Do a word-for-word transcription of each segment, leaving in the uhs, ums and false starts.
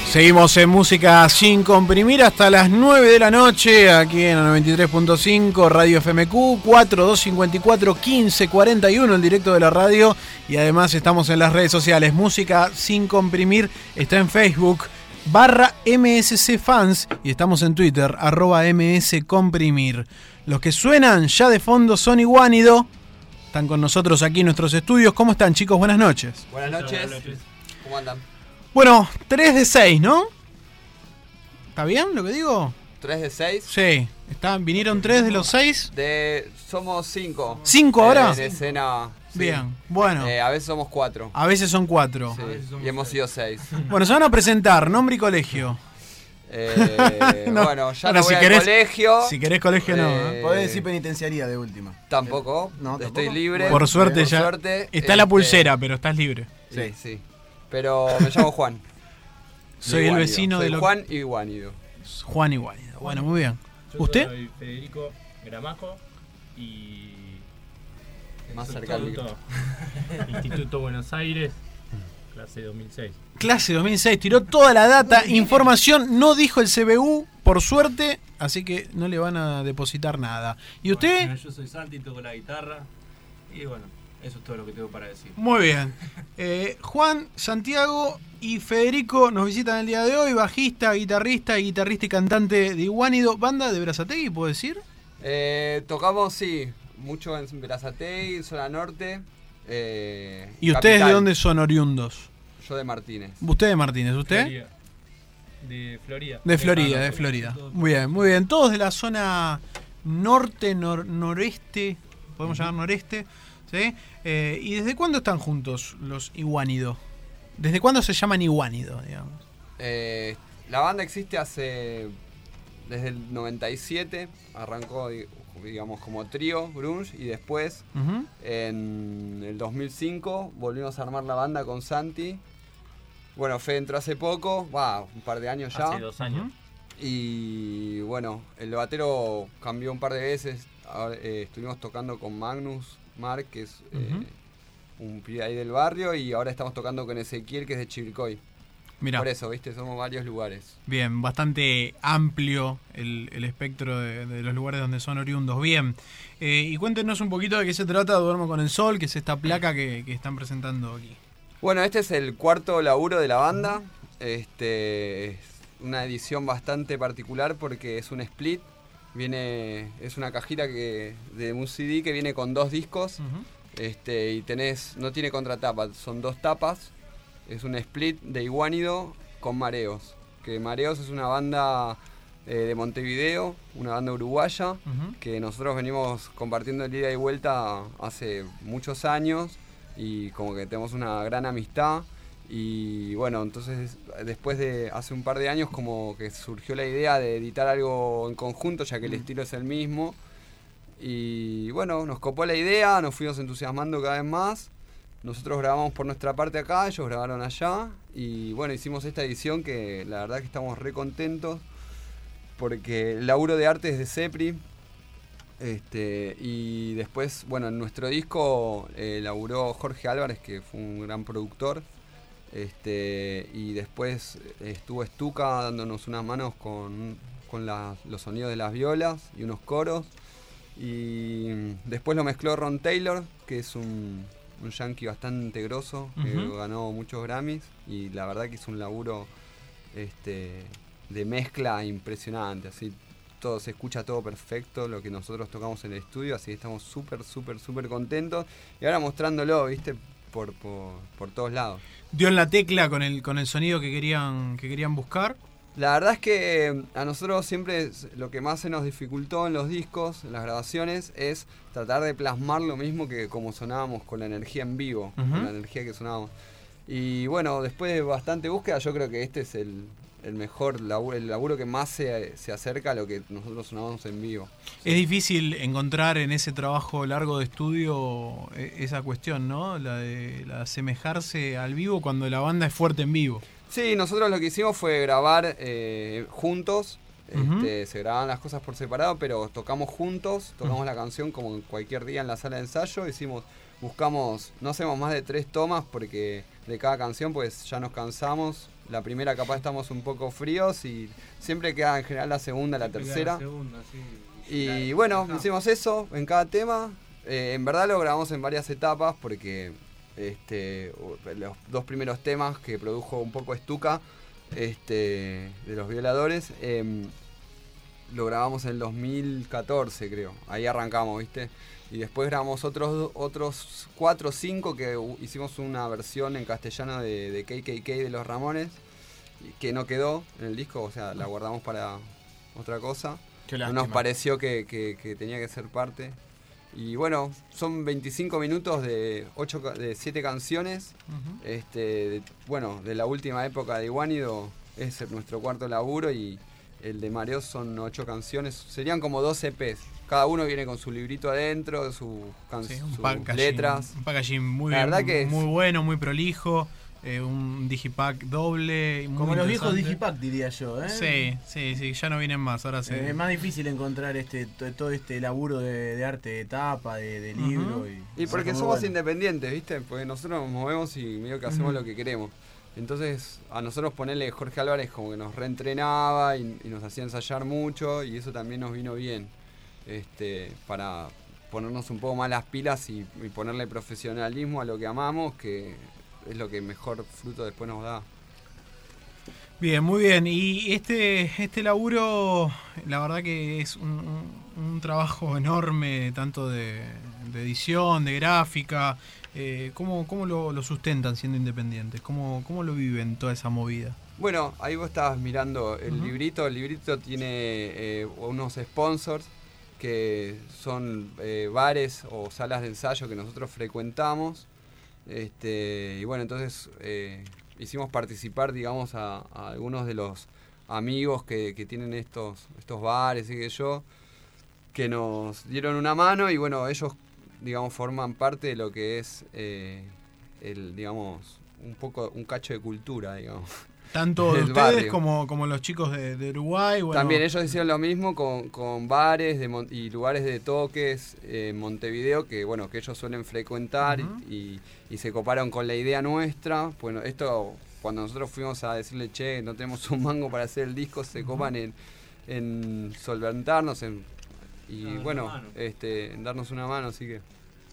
Seguimos en música sin comprimir hasta las nueve de la noche, aquí en la noventa y tres punto cinco, Radio F M Q, cuatro dos cinco cuatro, uno cinco cuatro uno, el directo de la radio. Y además estamos en las redes sociales. Música sin comprimir está en Facebook, barra M S C Fans, y estamos en Twitter, arroba M S Comprimir. Los que suenan ya de fondo son Iguanido. Están con nosotros aquí en nuestros estudios. ¿Cómo están, chicos? Buenas noches. Buenas noches. Buenas noches. ¿Cómo andan? Bueno, tres de seis, ¿no? ¿Está bien lo que digo? ¿tres de seis? Sí. ¿Están, ¿Vinieron tres de los seis? De, somos cinco. ¿Cinco ahora? De escena. Sí. Bien, bueno. Eh, a veces somos cuatro. A veces son cuatro. Sí, somos y hemos seis. sido seis. Bueno, se van a presentar, nombre y colegio. Eh, No, bueno, ya bueno, no voy si al querés- colegio. Si querés colegio, no. Eh, ¿eh? Podés decir penitenciaría de última. Tampoco. No, Estoy tampoco. libre. Por suerte Por ya. suerte, Está la este, pulsera, pero estás libre. Sí, sí. Pero me llamo Juan. Soy el Iguánido. vecino Soy de lo Juan Iguánido. Juan Iguanido. Bueno, muy bien. Yo ¿Usted? soy Federico Gramajo y... Más cerca al Instituto, Instituto Buenos Aires, clase dos mil seis. Clase dos mil seis, tiró toda la data, información, no dijo el C B U, por suerte, así que no le van a depositar nada. ¿Y usted? Bueno, yo soy Santi, toco la guitarra y bueno, eso es todo lo que tengo para decir. Muy bien. Eh, Juan, Santiago y Federico nos visitan el día de hoy, bajista, guitarrista y guitarrista y cantante de Iguanido, banda de Berazategui, ¿puedo decir? Eh, tocamos, sí, mucho en Berazategui, zona norte. Eh, ¿Y ustedes capital. de dónde son oriundos? Yo de Martínez. Usted de Martínez, ¿usted? Florida. De Florida. De Florida, Ah, de no, Florida. todo- Muy bien, muy bien. Todos de la zona norte, nor- noreste, podemos llamar noreste, ¿sí? Eh, ¿Y desde cuándo están juntos los Iguanido? ¿Desde cuándo se llaman Iguanido, digamos? Eh, la banda existe hace... Desde el noventa y siete, arrancó, di- digamos, como trío, grunge, y después, Ujú. en el dos mil cinco, volvimos a armar la banda con Santi. Bueno, Fede entró hace poco, va, un par de años ya. Hace dos años. Ujú. Y bueno, el batero cambió un par de veces. Ahora, eh, estuvimos tocando con Magnus Mark, que es eh, Ujú. un pibe ahí del barrio, y ahora estamos tocando con Ezequiel, que es de Chivilcoy. Mirá, Por eso, viste, somos varios lugares. bien, bastante amplio el, el espectro de, de los lugares donde son oriundos. Bien, eh, y cuéntenos un poquito de qué se trata Duermo con el Sol, que es esta placa que, que están presentando aquí. Bueno, este es el cuarto laburo de la banda. Este es una edición bastante particular porque es un split. Viene, es una cajita que de un C D que viene con dos discos. Ujú. Este, y tenés, no tiene contratapa, son dos tapas. Es un split de Iguanido con Mareos. Que Mareos es una banda eh, de Montevideo, una banda uruguaya, Ujú. que nosotros venimos compartiendo el ida y vuelta hace muchos años y como que tenemos una gran amistad. Y bueno, entonces después de hace un par de años como que surgió la idea de editar algo en conjunto, ya que el estilo es el mismo. Y bueno, nos copó la idea, nos fuimos entusiasmando cada vez más. Nosotros grabamos por nuestra parte acá, ellos grabaron allá. Y bueno, hicimos esta edición que la verdad que estamos re contentos. Porque el laburo de arte es de Cepri. Este, y después, bueno, en nuestro disco eh, laburó Jorge Álvarez, que fue un gran productor. Este, y después estuvo Stuka dándonos unas manos con, con la- los sonidos de las violas y unos coros. Y después lo mezcló Ron Taylor, que es un, un yankee bastante grosso, que Ujú. ganó muchos Grammys. Y la verdad que hizo un laburo este, de mezcla impresionante. Así todo se escucha todo perfecto, lo que nosotros tocamos en el estudio. Así que estamos súper, súper, súper contentos. Y ahora mostrándolo, viste, por, por, por todos lados. Dio en la tecla con el, con el sonido que querían, que querían buscar. La verdad es que a nosotros siempre es- lo que más se nos dificultó en los discos, en las grabaciones, es tratar de plasmar lo mismo que como sonábamos con la energía en vivo, Ujú. con la energía que sonábamos. Y bueno, después de bastante búsqueda, yo creo que este es el, el mejor laburo, el laburo que más se, se acerca a lo que nosotros sonábamos en vivo. Es difícil encontrar en ese trabajo largo de estudio eh, esa cuestión, ¿no? La de, la de asemejarse al vivo cuando la banda es fuerte en vivo. Sí, nosotros lo que hicimos fue grabar eh, juntos. Ujú. Este, se grababan las cosas por separado, pero tocamos juntos, tocamos la canción como en cualquier día en la sala de ensayo. Hicimos buscamos, no hacemos más de tres tomas porque de cada canción pues ya nos cansamos. La primera capaz estamos un poco fríos y siempre queda en general la segunda, la tercera. La segunda, sí. Y la, bueno, la, hicimos eso en cada tema. Eh, en verdad lo grabamos en varias etapas porque este, los dos primeros temas que produjo un poco Stuka, este, de los Violadores, eh, lo grabamos en el dos mil catorce creo. Ahí arrancamos, ¿viste? Y después grabamos otros otros cuatro o cinco que hicimos una versión en castellano de, de K K K de los Ramones, que no quedó en el disco, o sea, la guardamos para otra cosa. Qué no nos pareció que, que, que tenía que ser parte. Y bueno, son veinticinco minutos de ocho, de siete canciones. Uh-huh. Este, de, bueno, de la última época de Iguánido es nuestro cuarto laburo y el de Mareos son ocho canciones. Serían como doce E Pes. Cada uno viene con su librito adentro, sus, can- sí, sus letras. Un packaging muy, la verdad que muy es... bueno, muy prolijo. Eh, un digipack doble. Como los viejos digipack, diría yo. ¿eh? Sí, sí, sí, ya no vienen más. Ahora sí. Eh, es más difícil encontrar este todo este laburo de, de arte de tapa, de, de libro. Uh-huh. Y, y porque somos bueno. independientes, ¿viste? Porque nosotros nos movemos y medio que hacemos uh-huh. lo que queremos. Entonces, a nosotros ponerle Jorge Álvarez como que nos reentrenaba y, y nos hacía ensayar mucho y eso también nos vino bien. Este, para ponernos un poco más las pilas y, y ponerle profesionalismo a lo que amamos, que es lo que mejor fruto después nos da. Bien, muy bien. Y este este laburo, la verdad que es un, un, un trabajo enorme, tanto de, de edición, de gráfica. Eh, ¿Cómo, cómo lo, lo sustentan siendo independientes? ¿Cómo, cómo lo viven toda esa movida? Bueno, ahí vos estabas mirando el uh-huh. librito. El librito tiene eh, unos sponsors que son eh, bares o salas de ensayo que nosotros frecuentamos. Este, y bueno, entonces eh, hicimos participar, digamos, a, a algunos de los amigos que, que tienen estos, estos bares y que yo, que nos dieron una mano y bueno, ellos, digamos, forman parte de lo que es eh, el, digamos, un poco, un cacho de cultura, digamos. Tanto de ustedes como, como los chicos de, de Uruguay. Bueno. También ellos hicieron lo mismo con, con bares de, y lugares de toques en eh, Montevideo que bueno que ellos suelen frecuentar uh-huh. y, y se coparon con la idea nuestra. Bueno, esto cuando nosotros fuimos a decirle, che, no tenemos un mango para hacer el disco, se uh-huh. copan en, en solventarnos en, y no, bueno, este, en darnos una mano, así que...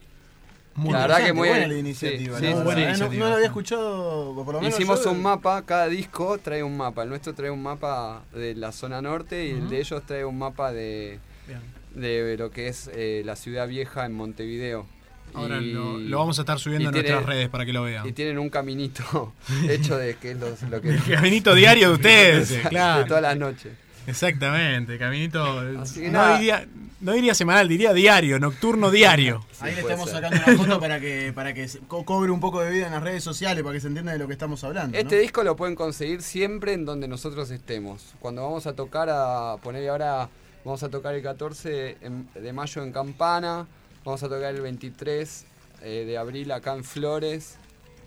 Muy la verdad que muy buena la iniciativa. Sí, sí, ¿no? Buena Sí, iniciativa. No, no lo había escuchado, por lo menos hicimos yo... un mapa, cada disco trae un mapa. El nuestro trae un mapa de la zona norte y uh-huh. el de ellos trae un mapa de, de lo que es eh, la ciudad vieja en Montevideo. Ahora y, lo, lo vamos a estar subiendo en tiene, nuestras redes para que lo vean. Y tienen un caminito hecho de que es lo, lo que... El caminito diario de ustedes, claro. De todas las noches. Exactamente, caminito... Así no, diría, no diría semanal, diría diario, nocturno diario. Sí, ahí le estamos ser. sacando una foto para que para que co- cobre un poco de vida en las redes sociales, para que se entienda de lo que estamos hablando. Este ¿no? disco lo pueden conseguir siempre en donde nosotros estemos. Cuando vamos a tocar, a poner ahora, vamos a tocar el catorce de mayo en Campana, vamos a tocar el veintitrés de abril acá en Flores.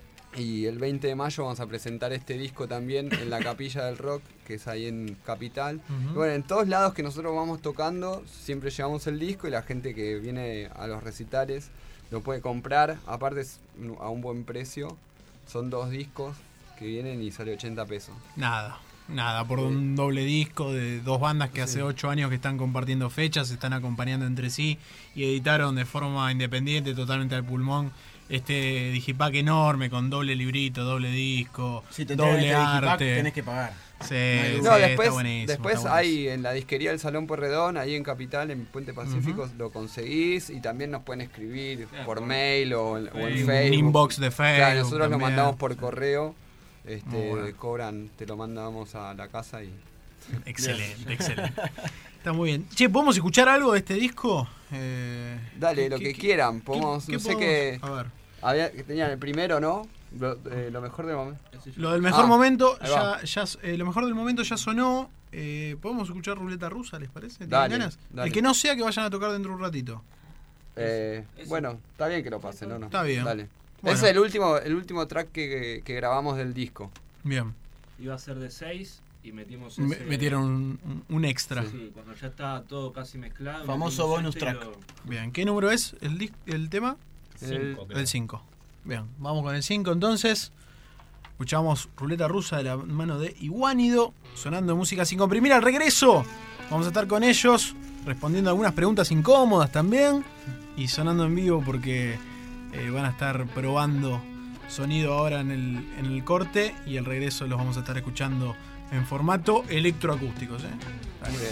Y el veinte de mayo vamos a presentar este disco también en la Capilla del Rock, que es ahí en Capital. Uh-huh. Y bueno, en todos lados que nosotros vamos tocando, siempre llevamos el disco y la gente que viene a los recitales lo puede comprar. Aparte es a un buen precio. Son dos discos que vienen y sale ochenta pesos. Nada, nada, por sí. un doble disco de dos bandas que sí. hace ocho años que están compartiendo fechas, se están acompañando entre sí y editaron de forma independiente, totalmente al pulmón. Este digipack enorme con doble librito, doble disco, si te doble este arte. Digipack, tenés que pagar. Sí, no, sí, después, está buenísimo, después está hay en la disquería del Salón Pueyrredón, ahí en Capital, en Puente Pacífico, uh-huh. lo conseguís y también nos pueden escribir yeah, por mail o, o en Facebook. Un inbox de Facebook. Claro, nosotros también. lo mandamos por correo, este, bueno. cobran, te lo mandamos a la casa y... Excelente, excelente. Está muy bien. Che, ¿podemos escuchar algo de este disco? Eh, Dale, lo que qué, quieran, podemos, ¿qué, no qué sé qué... A ver. Había, tenían el primero, ¿no? Lo, eh, lo mejor del momento. Lo del mejor ah, momento ya, ya eh, lo mejor del momento ya sonó. Eh, ¿Podemos escuchar Ruleta Rusa, les parece? ¿Tienen dale, ganas? Dale. El que no sea que vayan a tocar dentro de un ratito. Eh, bueno, está bien que lo pasen, ¿no? no. Está bien. Dale. Bueno. Ese es el último, el último track que, que grabamos del disco. Bien. Iba a ser de seis y metimos ese... Me, metieron un, un extra. Sí, sí, cuando ya está todo casi mezclado. Famoso bonus este track. lo... Bien, ¿qué número es el, el tema? cinco, creo. El cinco. Bien, vamos con el cinco entonces. Escuchamos Ruleta Rusa de la mano de Iguánido, sonando música sin comprimir. Al regreso vamos a estar con ellos, respondiendo algunas preguntas incómodas también, y sonando en vivo porque eh, van a estar probando sonido ahora en el, en el corte, y el regreso los vamos a estar escuchando en formato electroacústicos, ¿eh? Dale. Muy bien.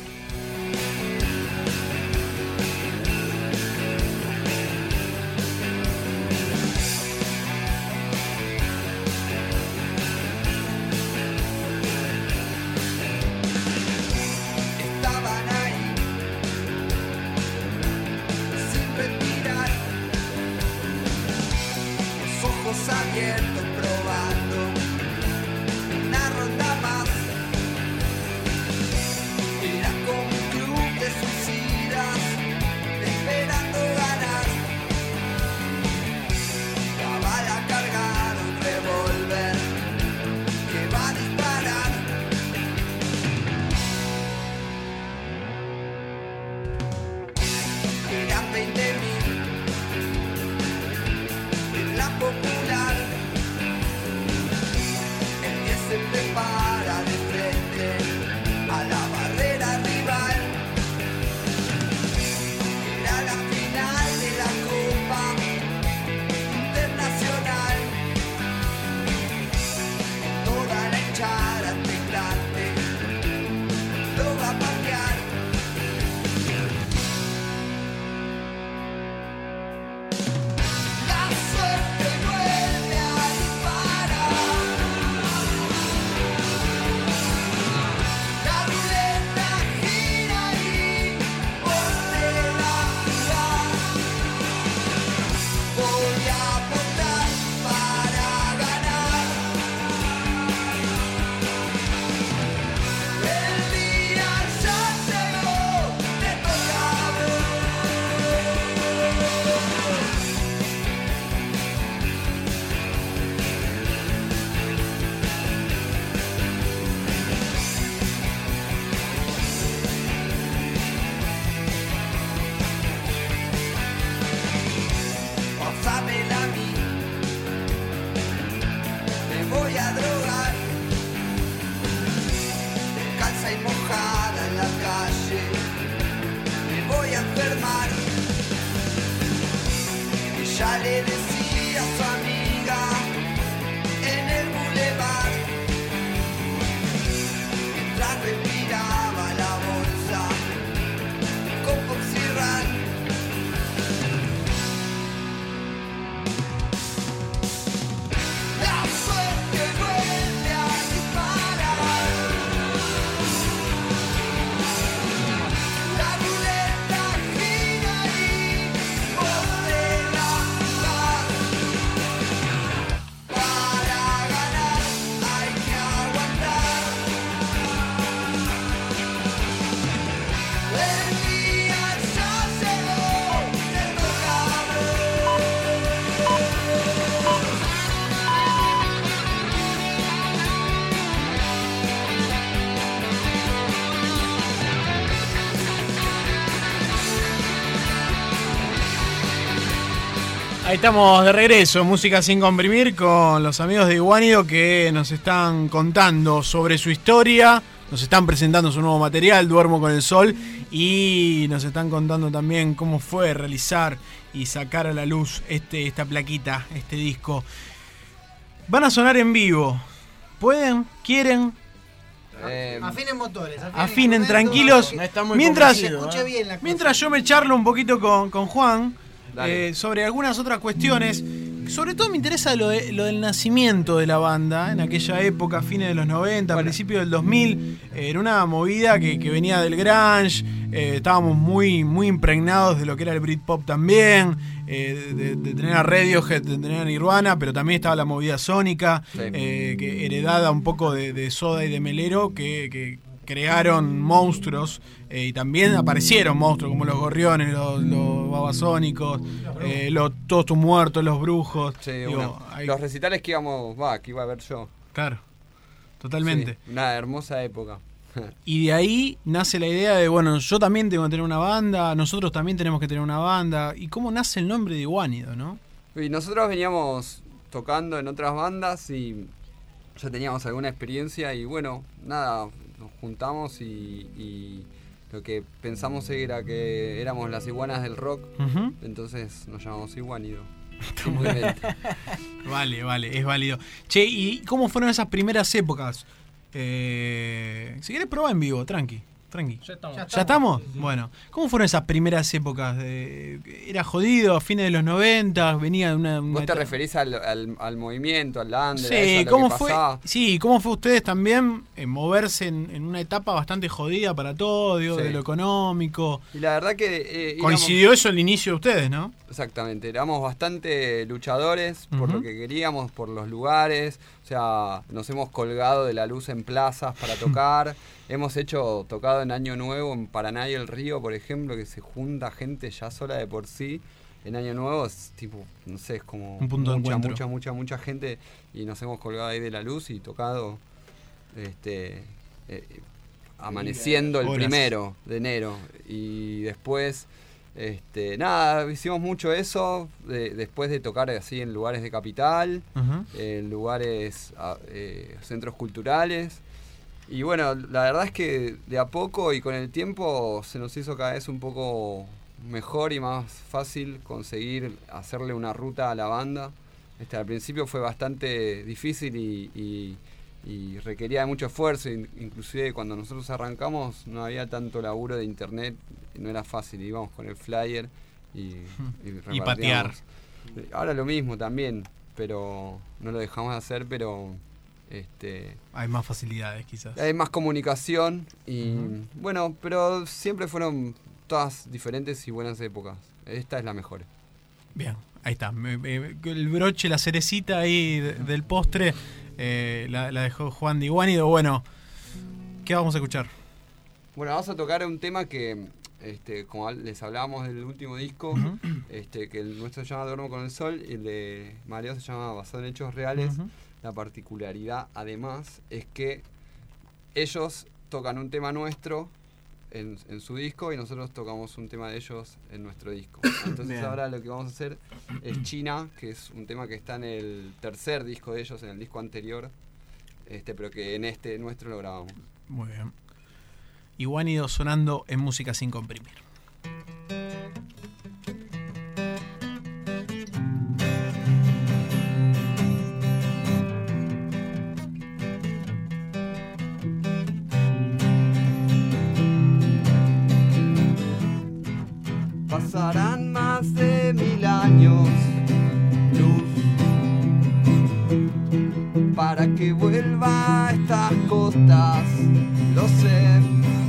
Abiertos probando una ronda más. Era como un club de suicidas esperando ganar. La bala cargada, un revólver que va a disparar. Eran veinte mil en la popular. Se prepara de frente a la barrera rival. Era la final de la Copa Internacional. Toda la hinchada expectante lo va a patear. La suerte vuelve a disparar. Pásamela a mí, me voy a drogar, descalza y mojada en la calle, me voy a enfermar. Ella le decía a su amiga en el bulevar, mientras respiraba la bolsa con Poxirran. Ahí estamos de regreso, música sin comprimir, con los amigos de Iguánido que nos están contando sobre su historia, nos están presentando su nuevo material, Duermo con el Sol, y nos están contando también cómo fue realizar y sacar a la luz este, esta plaquita, este disco. Van a sonar en vivo, ¿pueden? ¿Quieren? Eh, Afinen motores, afinen, Afinen, tranquilos. No está muy Mientras, convencido, escuche ¿eh? bien la cosa. mientras yo me charlo un poquito con, con Juan Dale. eh, sobre algunas otras cuestiones. Sobre todo me interesa lo, de, lo del nacimiento de la banda en aquella época, fines de los noventa, Bueno. principios del dos mil. Eh, era una movida que, que venía del grunge. Eh, estábamos muy, muy impregnados de lo que era el Britpop también. Eh, de, de tener a Radiohead, de tener a Nirvana, pero también estaba la movida sónica, Sí. eh, que heredada un poco de, de Soda y de Melero, que, que crearon monstruos eh, y también aparecieron monstruos como los gorriones, los, los babasónicos, eh, los, todos tus muertos, los brujos. Sí, Digo, bueno, hay- los recitales que íbamos, va, que iba a ver yo. Claro, totalmente. Sí, una hermosa época. Y de ahí nace la idea de, bueno, yo también tengo que tener una banda, nosotros también tenemos que tener una banda. ¿Y cómo nace el nombre de Iguanido, no? Y nosotros veníamos tocando en otras bandas y ya teníamos alguna experiencia y bueno, nada, nos juntamos y, y lo que pensamos era que éramos las iguanas del rock, Uh-huh. entonces nos llamamos Iguanido. Simplemente. Vale, vale, es válido. Che, ¿y cómo fueron esas primeras épocas? Eh, si querés probar en vivo, tranqui, tranqui. Ya estamos. ¿Ya estamos? Bueno, ¿cómo fueron esas primeras épocas? De, ¿Era jodido a fines de los noventa? ¿Venía de una, una ¿Vos te etapa- referís al, al, al movimiento, al under, a Sí, eso, a lo ¿cómo que fue? pasaba? Sí, ¿cómo fue ustedes también en moverse en, en una etapa bastante jodida para todo, digo, Sí. de lo económico? Y la verdad que... eh, íbamos- Coincidió eso el inicio de ustedes, ¿no? Exactamente, éramos bastante luchadores por Ujú. lo que queríamos, por los lugares, o sea, nos hemos colgado de la luz en plazas para tocar, hemos hecho tocado en Año Nuevo en Paraná y el Río, por ejemplo, que se junta gente ya sola de por sí, en Año Nuevo es tipo, no sé, es como Un punto de mucha, encuentro. mucha, mucha, mucha gente y nos hemos colgado ahí de la luz y tocado este eh, amaneciendo el Horas. primero de enero y después... Este, nada, hicimos mucho eso de- después de tocar así en lugares de capital, Ujú. en lugares, a- eh, centros culturales. Y bueno, la verdad es que de a poco y con el tiempo se nos hizo cada vez un poco mejor y más fácil conseguir hacerle una ruta a la banda. Este, al principio fue bastante difícil y, y- y requería de mucho esfuerzo, in- inclusive cuando nosotros arrancamos no había tanto laburo de internet, y no era fácil, íbamos con el flyer y, y, Y patear. repartíamos. Ahora lo mismo también, pero no lo dejamos de hacer, pero este Hay más facilidades, quizás. hay más comunicación y Ujú. bueno, pero siempre fueron todas diferentes y buenas épocas. Esta es la mejor. Bien, ahí está. Me- me- el broche, la cerecita ahí de- del postre, eh, la, la dejó Juan de Iguanido. Bueno, ¿qué vamos a escuchar? Bueno, vamos a tocar un tema que, este, como les hablábamos del último disco, Ujú. este, que el nuestro se llama Duermo con el Sol y el de Mareo se llama Basado en Hechos Reales. Ujú. La particularidad, además, es que ellos tocan un tema nuestro en, en su disco y nosotros tocamos un tema de ellos en nuestro disco. Entonces Bien. ahora lo que vamos a hacer es China, que es un tema que está en el tercer disco de ellos, en el disco anterior, este, pero que en este nuestro lo grabamos. Muy bien. Iguanido sonando en música sin comprimir. Pasarán más de mil años, luz, para que vuelva a estas costas, lo sé.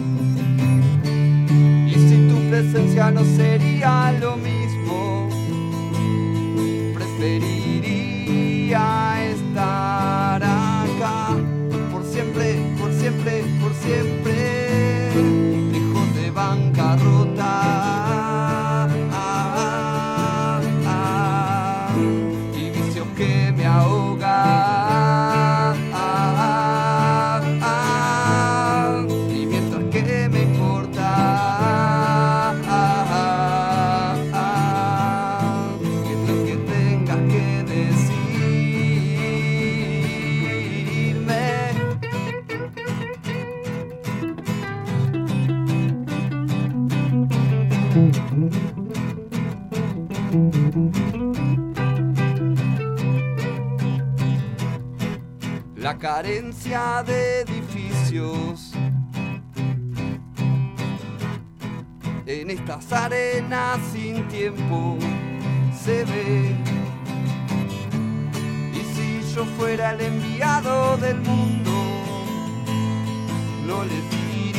Y si tu presencia no sería lo mismo, preferiría estar acá, por siempre, por siempre, por siempre, lejos de bancarrota. Ah, ah, y vicios que me ahogan. Ah, ah, y mientras que me importa. Ah, ah, que es lo que tengas que decirme. La carencia de edificios en estas arenas sin tiempo se ve. Y si yo fuera el enviado del mundo, no les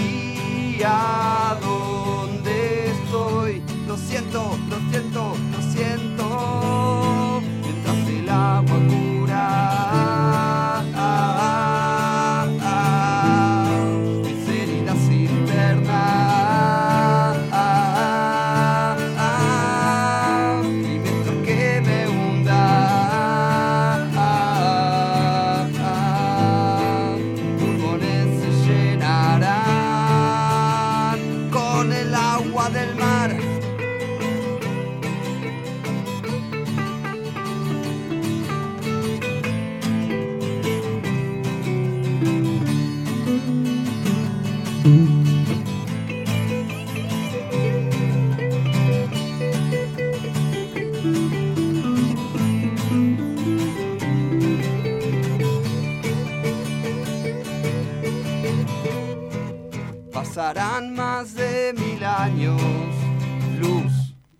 diría dónde estoy. Lo siento, lo siento, lo siento. Mientras el agua cura ah, ah, ah, mis heridas internas. Ah, ah, y mientras que me hunda. Ah, ah, pasarán más de mil años luz.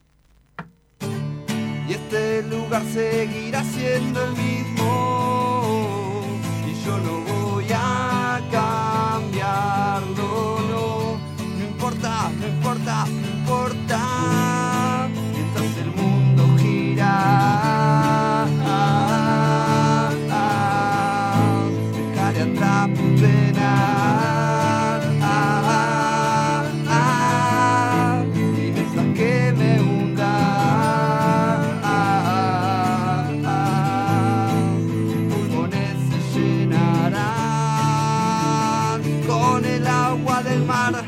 Y este lugar seguirá siendo el mismo. Y yo no voy a cambiarlo, no. No importa, no importa, no importa. Mientras el mundo gira, dejaré atrás mi pena. Y mientras que me hunda, pulmones se llenarán con el agua del mar.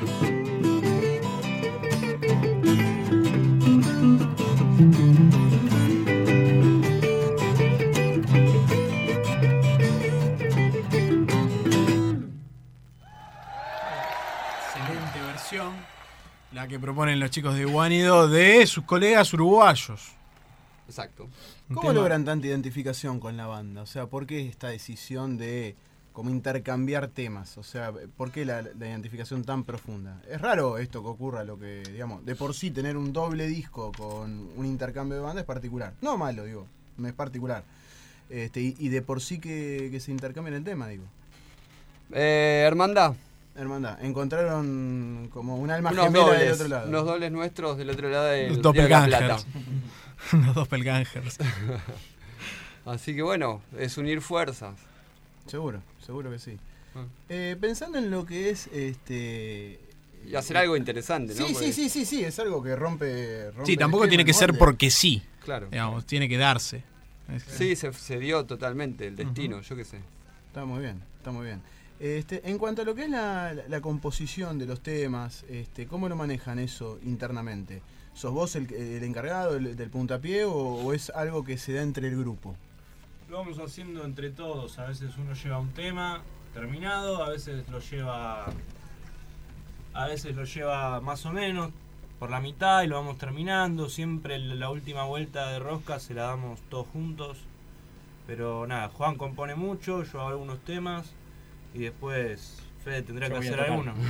Excelente versión, la que proponen los chicos de Guánido de sus colegas uruguayos. Exacto. Un ¿Cómo tema- logran tanta identificación con la banda? O sea, ¿por qué esta decisión de como intercambiar temas? O sea, ¿por qué la, la identificación tan profunda? Es raro esto que ocurra, lo que, digamos, de por sí tener un doble disco con un intercambio de banda es particular. No malo, digo, no es particular. Este, y, y de por sí que, que se intercambien el tema, digo. Eh, hermandad. Hermandad, encontraron como un alma Unos gemela del dobles, otro lado. unos dobles nuestros del otro lado del Los Río de la Plata. doppelgangers. Unos doppelgangers. Así que bueno, es unir fuerzas. Seguro, seguro que sí. Ah. Eh, pensando en lo que es este Y hacer algo interesante, ¿no? Sí, Porque- sí, sí, sí, sí, es algo que rompe, rompe Sí, el tampoco esquema, tiene que el ser molde. porque sí. Claro. Digamos, tiene que darse. Es- Sí, se, se dio totalmente el destino, yo qué sé. Está muy bien, está muy bien. Este, en cuanto a lo que es la, la- la composición de los temas, este, ¿cómo lo manejan eso internamente? ¿Sos vos el, el encargado del, del puntapié o, o es algo que se da entre el grupo? Lo vamos haciendo entre todos. A veces uno lleva un tema terminado, a veces lo lleva. A veces lo lleva más o menos por la mitad y lo vamos terminando. Siempre la última vuelta de rosca se la damos todos juntos. Pero nada, Juan compone mucho, yo hago algunos temas y después Fede tendrá Yo que voy a hacer tocar. alguno.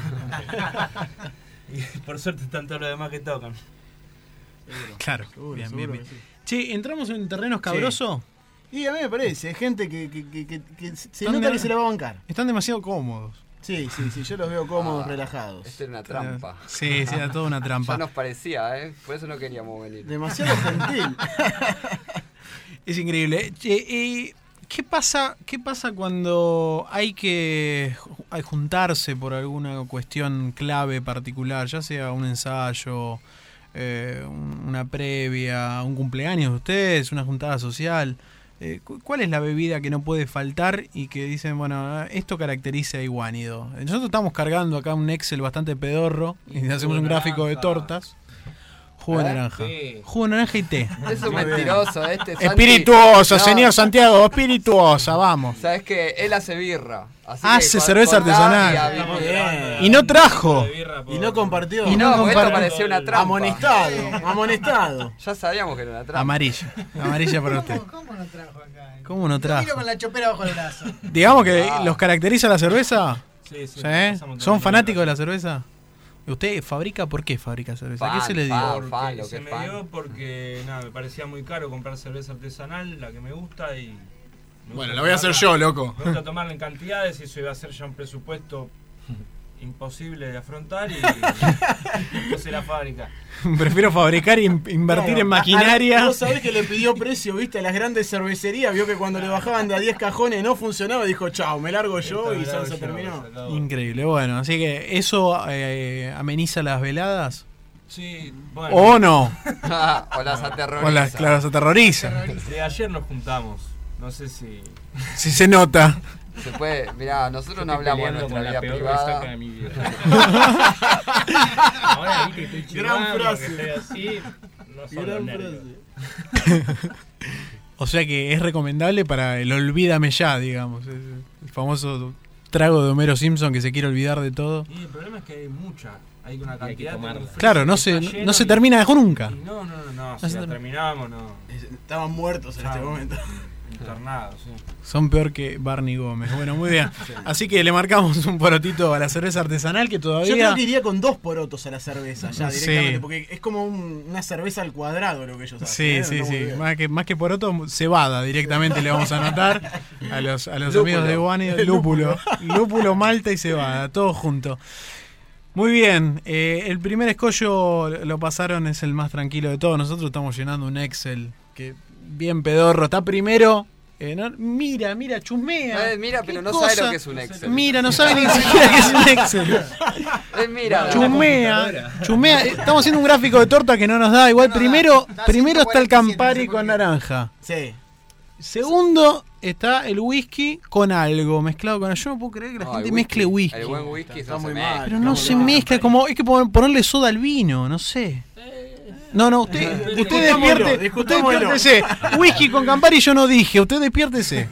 Y por suerte están todos los demás que tocan. Claro, Seguro, bien, seguro bien, bien. que sí. Che, ¿entramos en terrenos cabroso? Y a mí me parece, hay gente que, que, que, que- que se Están nota de- que se la va a bancar. Están demasiado cómodos. Sí, sí, sí, yo los veo cómodos, Ah, relajados. Esta era una trampa. Sí, sí, era toda una trampa. Ya nos parecía, ¿eh? Por eso no queríamos venir. Demasiado gentil. Es increíble. Che, eh, ¿qué pasa, ¿Qué pasa cuando hay que ju- hay juntarse por alguna cuestión clave particular? Ya sea un ensayo, eh, un- una previa, un cumpleaños de ustedes, una juntada social. Eh, cu- ¿Cuál es la bebida que no puede faltar y que dicen, bueno, esto caracteriza a Iguánido? Nosotros estamos cargando acá un Excel bastante pedorro y Y hacemos un jugo de gráfico de naranja. tortas. Jugo de ¿Eh? naranja. Sí. Jugo de naranja y té. Eso es mentiroso, este Santi. Espirituosa, No, señor Santiago, espirituosa, vamos. Sabes que él hace birra. Así Hace que cerveza contá artesanal. y a- Estamos bien. grabando Y no un trajo. de birra por- Y no compartió. Y No, no esto compar- parecía una trampa. Amonestado, amonestado. Ya sabíamos que era una trampa. Amarilla. Amarilla para usted. ¿Cómo, cómo no trajo acá? ¿Cómo no Lo trajo? miro con la chopera bajo el brazo. Digamos que Ah. los caracteriza la cerveza. Sí, sí, ¿Sí? pasamos ¿Son tomando fanáticos de birra. la cerveza? ¿Usted fabrica? ¿Por qué fabrica cerveza? ¿Qué Fan, se le dio? fan. Porque fan, lo que se es me fan. dio porque nada, me parecía muy caro comprar cerveza artesanal, la que me gusta y... me Bueno, gusta la voy a hacer tomarla- yo, loco. Me gusta tomarla en cantidades y eso iba a ser ya un presupuesto imposible de afrontar y puse la fábrica. Prefiero fabricar e in- invertir Claro, en maquinaria. Vos sabés que le pidió precio, viste, a las grandes cervecerías, vio que cuando le bajaban de a diez cajones no funcionaba, dijo, chao, me largo yo Esto y me la hago Sansa yo, terminó. se acabó. Increíble, bueno, así que eso eh, ameniza las veladas. Sí, bueno. ¿O no? o las aterroriza. O las, claro, se aterroriza. Sí, ayer nos juntamos. No sé si. Si se nota. Se puede, mirá, nosotros no Estoy hablamos de peleando nuestra con la vida peor privada. resaca de mi vida. Ahora vi que estoy chivando, Gran frase. que estoy así. No son los Gran nervios. frase. O sea que es recomendable para el olvídame ya, digamos. El famoso trago de Homero Simpson que se quiere olvidar de todo. Y el problema es que hay mucha. Hay una Y hay que cantidad. tomarla. tengo un freezer Claro, no que se, está lleno no se y- termina nunca. y No, no, no, no. No Si se la termina. terminamos, no. Estaban muertos en este Chao. momento. Internado, sí. Son peor que Barney Gómez. Bueno, muy bien. Así que le marcamos un porotito a la cerveza artesanal que todavía... Yo creo que iría con dos porotos a la cerveza ya Sí. directamente, porque es como un- una cerveza al cuadrado lo que ellos hacen. Sí, ¿eh? sí, Está muy sí. bien. Más que, más que poroto, cebada directamente le vamos a anotar a los, a los Lúpulo. amigos de Guani. Lúpulo. Lúpulo, malta y cebada, todo junto. Muy bien, eh, el primer escollo lo pasaron, es el más tranquilo de todos. Nosotros estamos llenando un Excel que bien pedorro. Está primero. eh, no- mira, mira, chusmea. Eh, mira, ¿Qué pero no cosa? sabe lo que es un Excel. Mira, no sabe ni siquiera qué es un Excel. Eh, mira. Chumea, chumea. Eh, Estamos haciendo un gráfico de torta que no nos da. Igual No nos primero, da. Está primero está el ciento cuarenta y siete, Campari no sé por con qué. naranja. Sí. Segundo está el whisky con algo mezclado con. Yo no puedo creer que la No, gente el mezcle whisky. El buen whisky Está no muy se mal. mezcla. Pero no Está se muy mal. mezcla, como hay que pon- ponerle soda al vino, no sé. No, no, usted, usted Discutámoslo, despierte, usted discutámoslo. despiértese. Whisky con Campari yo no dije, usted despiértese.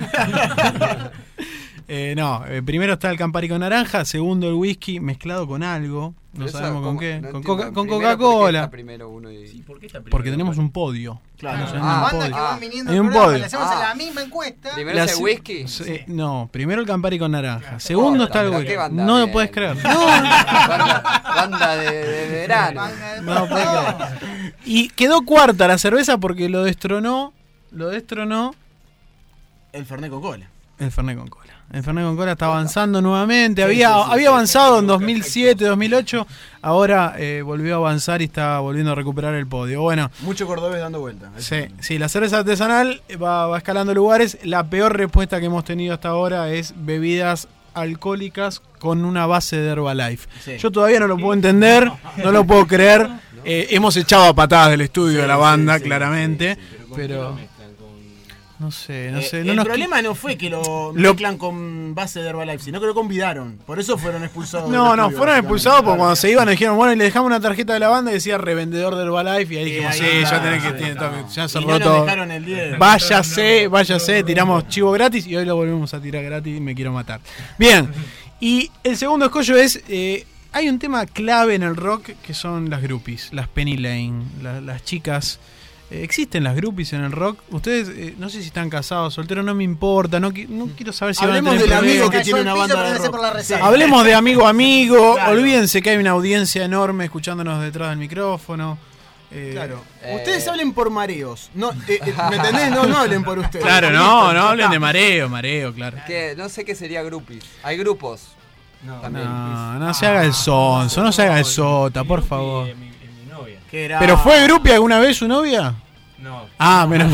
Eh, no, eh, primero está el Campari con naranja, segundo el whisky mezclado con algo, no Pero eso, sabemos con ¿cómo? qué, No con, entiendo. Coca- con Primero, ¿por qué Coca-Cola, está primero uno y- Sí, ¿por qué está primero? porque tenemos un podio. Claro. Estamos en Ah, un Bandas podio. que van Ah. viniendo Hay al un programa, podio. le hacemos Ah. la misma encuesta. Primero La es el se- whisky. se- no, primero el Campari con naranja, segundo Banda, está el pero whisky. qué banda No lo bien. puedes creer. Banda, banda de, de verano. Banda de- No lo puedes creer. Y quedó cuarta la cerveza porque lo destronó, lo destronó El Fernet con cola. el Fernet con cola. El Fernet con cola está avanzando nuevamente. Sí, había sí, sí, había sí, avanzado en dos mil siete, dos mil ocho. Ahora eh, volvió a avanzar y está volviendo a recuperar el podio. Bueno, Mucho cordobés dando vuelta. sí, sí, la cerveza artesanal va, va escalando lugares. La peor respuesta que hemos tenido hasta ahora es bebidas alcohólicas con una base de Herbalife. Sí. Yo todavía no lo puedo entender, no lo puedo creer. Eh, hemos echado a patadas del estudio Sí, de la sí, banda, sí, claramente. sí, ¿Con qué lo Pero mezclan? Con... no sé, no Eh, sé. No el nos- problema no fue que lo, Lo- mezclan con base de Herbalife, sino que lo convidaron. Por eso fueron expulsados. No, del no, estudio, fueron básicamente. expulsados porque Claro. cuando se iban nos dijeron, bueno, y le dejamos una tarjeta de la banda y decía revendedor de Herbalife y ahí Y dijimos, ahí sí, está, ya tenés que, sí, tiene- está. ya Y cerró no nos todo. dejaron el diez. Váyase, váyase, tiramos chivo gratis y hoy lo volvemos a tirar gratis y me quiero matar. Bien, y el segundo escollo es, eh, hay un tema clave en el rock que son las groupies, las Penny Lane, la- las chicas. Eh, ¿Existen las groupies en el rock? Ustedes, eh, no sé si están casados, solteros, no me importa, no, qui- no quiero saber si Hablemos van a del tener amigo problemas. que Cayó tiene el una piso, banda pero de debe ser rock. por la resaca. Hablemos de amigo a amigo, Claro. olvídense que hay una audiencia enorme escuchándonos detrás del micrófono. Eh, Claro. Eh. Ustedes hablen por mareos. No, eh, eh, ¿me entendés? No, no hablen por ustedes. Claro, no, no hablen de mareo, mareo, claro. Que no sé qué sería groupies. Hay grupos. No, También. No, no se haga el sonso, no se haga el sota, por Grupi favor. es mi, es mi novia. Que era- ¿Pero fue groupie alguna vez su novia? No. Ah, menos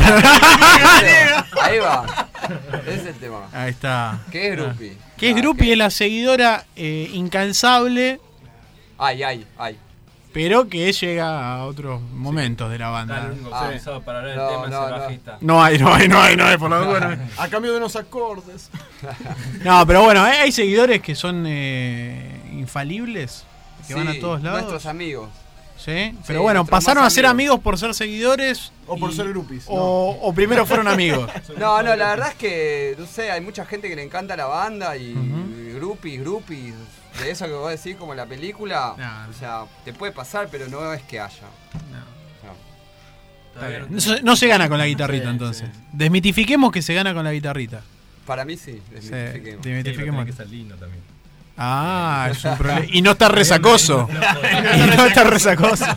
Ahí va. Ese es el tema. Ahí está. ¿Qué es groupie? ¿Qué es Ah, groupie? ¿qué? Es la seguidora eh, incansable, Ay, ay, ay. pero que llega a otros momentos de la Está el banda. único Ah. autorizado para hablar del No, tema no, es el no. bajista. No hay, no hay, no hay, no hay, por la duda no hay. A cambio de unos acordes. No, pero bueno, hay hay seguidores que son eh, infalibles, que van a Sí, todos lados. Nuestros amigos. ¿Sí? Pero bueno, nuestros pasaron más a ser amigos. amigos por ser seguidores. O por y- ser groupies, O, o primero fueron amigos. No, no, la verdad es que, no sé, hay mucha gente que le encanta la banda y Ujú. groupies, groupies. De eso que vos decís, como la película. No. O sea, te puede pasar, pero no es que haya. No. No. Todavía no No se, no se gana con la guitarrita Sí, entonces. sí. Desmitifiquemos que se gana con la guitarrita. Para mí sí, Sí, desmitifiquemos. Sí, pero desmitifiquemos. tiene que ser lindo también. Ah, es un problema. Y no está resacoso. Y no está resacoso.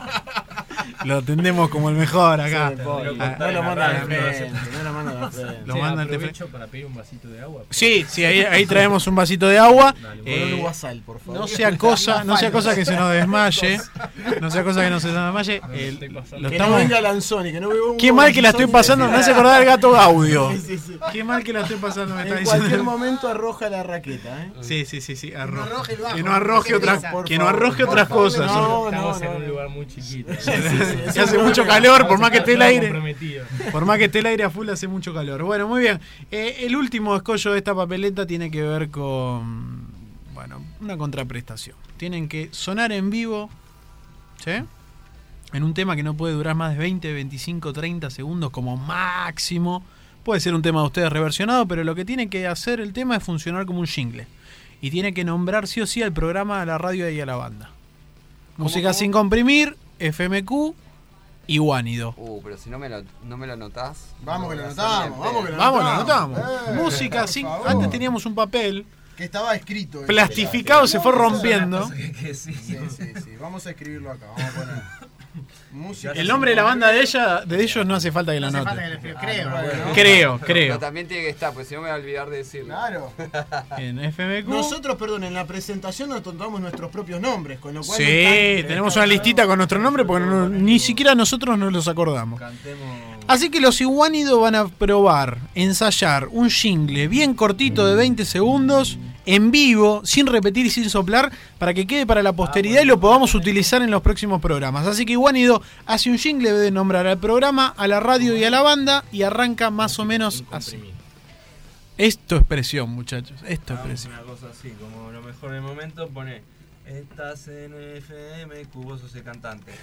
Lo atendemos como el mejor acá. Sí, pobre. Ah, No lo mandan ah, al frente, no lo mandan al frente. Lo Che, manda al aprovecho para pedir un vasito de agua. Sí, sí, ahí, ahí traemos un vasito de agua. Dale, Con Eh, un guasal, por favor. no sea cosa, no sea cosa que se nos desmaye. No sea cosa que no se nos desmaye. El- estoy pasando. lo Que no estamos- venga Lanzoni, que no venga un Qué mal que la estoy Lanzoni. pasando, me hace acordar del gato Gaudio. Sí, sí, sí. Qué mal que la estoy pasando, me está En cualquier diciendo. momento arroja la raqueta, ¿eh? Sí, sí, sí, sí, arroja. arroje el bajo, Que no arroje que otras, empieza. que no arroje otras favor, cosas. no. Estamos en no, un no. lugar muy chiquito. Que hace mucho calor, por más que esté el aire. Comprometido. Por más que esté el aire a full, hace mucho calor. Bueno, muy bien. Eh, el último escollo de esta papeleta tiene que ver con, bueno, una contraprestación. Tienen que sonar en vivo, ¿sí? En un tema que no puede durar más de veinte, veinticinco, treinta segundos como máximo. Puede ser un tema de ustedes reversionado, pero lo que tiene que hacer el tema es funcionar como un jingle. Y tiene que nombrar sí o sí al programa, a la radio y a la banda. Música sin comprimir, F M Q, Iguánido. Uh, pero si no me lo, no me lo anotás. Vamos que lo no anotamos, vamos que lo Vamos, lo anotamos. anotamos. Eh, Música, por sin... favor. antes teníamos un papel Que estaba escrito. plastificado, se fue rompiendo. Que sí. Sí, sí, sí. Vamos a escribirlo acá. Vamos a poner. Música. El nombre de la banda de ella, de ellos no hace falta que No la hace falta que anote. lo escriba, creo. Ah, bueno. Creo, Pero creo. también tiene que estar, porque si no me voy a olvidar de decirlo. Claro. En F M Q. Nosotros, perdón, en la presentación nos tomamos nuestros propios nombres, con lo cual. Sí, no están- tenemos una listita con nuestro nombre porque no- ni siquiera nosotros nos los acordamos. Cantemos. Así que los Iguánidos van a probar, ensayar un jingle bien cortito de veinte segundos, en vivo, sin repetir y sin soplar, para que quede para la posteridad y lo podamos utilizar en los próximos programas. Así que Iguánido hace un jingle de nombrar al programa, a la radio y a la banda, y arranca más o menos así. Esto es presión, muchachos, esto es Hagamos presión. una cosa así, como lo mejor del momento, pone. Estás en F M Q, vos sos el cantante.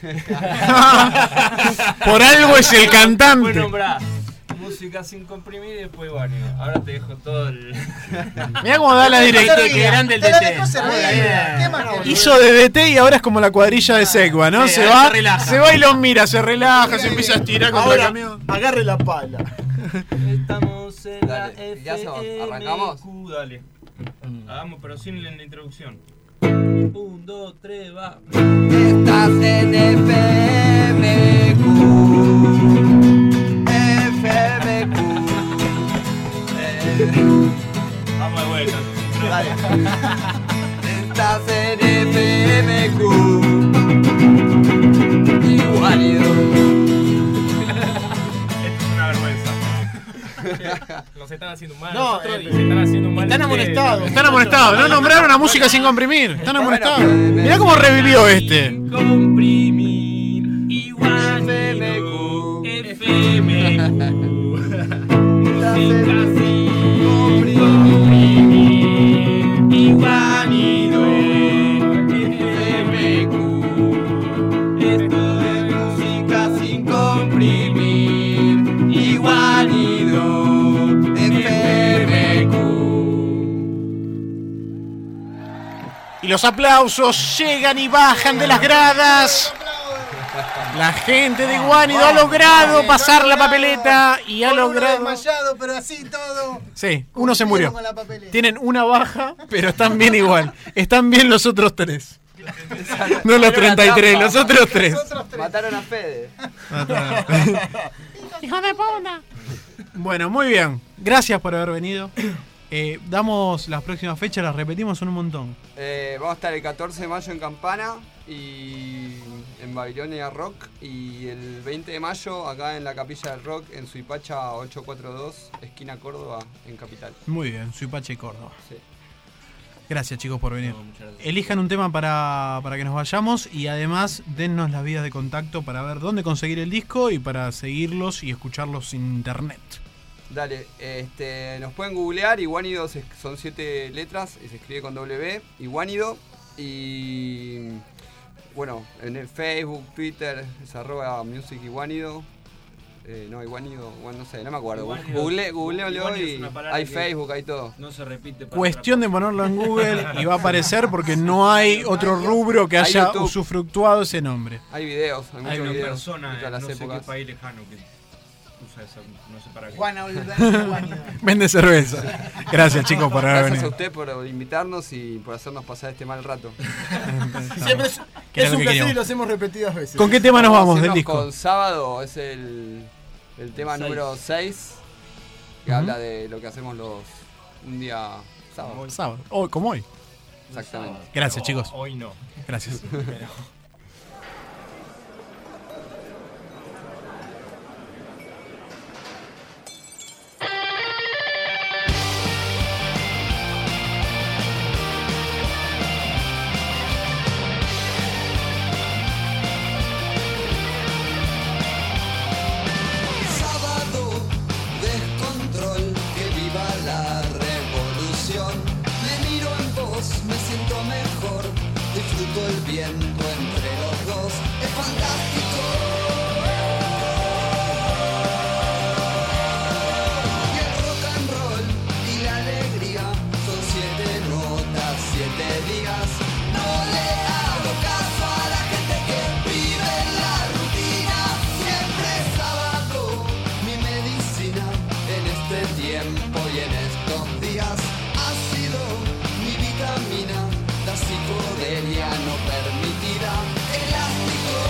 Por algo es el Después cantante. nombrá música sin comprimir y después bueno. Ahora te dejo todo el. Mirá cómo da la directa. Qué grande el Te la D T. dejó servida. ¿Qué más querés? Hizo de D T y ahora es como la cuadrilla de Segua, ¿no? Sí, se ahí va, se relaja. se va y los mira, se relaja, se empieza a estirar contra el Ahora, camión. agarre la pala. Estamos en Dale, la F ¿ya hacemos? ¿Arrancamos? M Q, dale. Hagamos, pero sin la introducción. Un, dos, tres, va. Estás en F M Q. F M Q. Eh, Vamos de vuelta. Dale. Estás en F M Q. Iguánido. Esto es una vergüenza. Nos están haciendo mal No, nosotros eh, y se están haciendo mal. están ustedes. amonestados. Están amonestados, no nombraron a música sin comprimir. Están Bueno, amonestados. pero- Mirá cómo revivió este. Comprimir. Igual. F M Q. F M Q. Estás en Música sin comprimir. comprimir. Iguanido. F M Q. Esto es Música sin comprimir. Iguánido. F M Q. Y los aplausos llegan y bajan de las gradas. La gente de Iguánido ha logrado pasar la papeleta y ha Con uno logrado. desmayado, pero así todo. Sí, uno se murió. Con la papeleta. Tienen una baja, pero están bien igual. Están bien los otros tres. No los treinta y tres, los otros tres. Mataron a Fede. ¡Hijo de puta! Bueno, muy bien. Gracias por haber venido. Eh, damos las próximas fechas, las repetimos, son un montón. Eh, vamos a estar el catorce de mayo en Campana y en Babilonia Rock, y el veinte de mayo acá en la Capilla del Rock en Suipacha ochocientos cuarenta y dos, esquina Córdoba, en Capital. Muy bien, Suipacha y Córdoba. Sí. Gracias, chicos, por venir. No, muchas gracias. Elijan un tema para, para que nos vayamos y además dennos las vías de contacto para ver dónde conseguir el disco y para seguirlos y escucharlos en internet. Dale, este, nos pueden googlear, Iguánido se- son siete letras y se escribe con W, Iguánido, y bueno, en el Facebook, Twitter, es arroba music Iguánido, eh, no, Iguánido, bueno, no sé, no me acuerdo, Iguánido- Google, googlealo Iguánido es y una palabra hay que- Facebook, hay todo. No se repite. para Cuestión de ponerlo en Google y va a aparecer porque no hay otro rubro que Hay haya YouTube. usufructuado ese nombre. Hay videos, hay muchos Hay una videos persona de todas en las no sé épocas. qué país lejano que usa esa, no sé para qué. Juana Iguánido. Vende cerveza. Gracias, chicos, por haber Gracias a venido. usted por invitarnos y por hacernos pasar este mal rato. Siempre es, Que era es lo un que placer queríamos. y lo hacemos repetidas veces. ¿Con qué tema nos vamos del a irnos disco? Con Sábado, es el, el tema Seis. número seis, que Ujú. habla de lo que hacemos los un día sábado. Sábado. Hoy, como hoy. Exactamente. Gracias, No, chicos. Hoy no. Gracias. Sábado, descontrol, que viva la revolución. Me miro en vos, me siento mejor, disfruto el viento entre los dos, es fantástico. Y el rock and roll y la alegría son siete notas, siete días. No le hago caso a la gente que vive en la rutina. podería no permitirá. Elástico.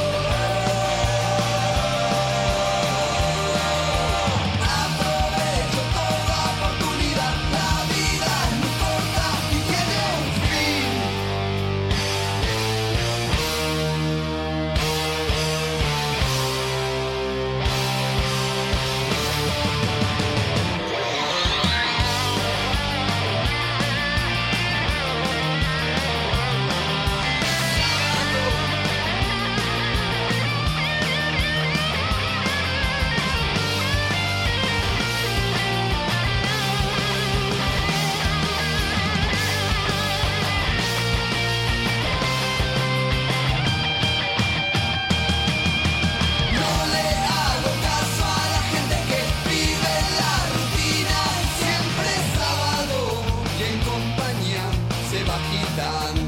Aprovecho toda oportunidad, la vida es muy corta y tiene un fin. No le hago caso a la gente que vive la rutina. Siempre es sábado y en compañía se va agitando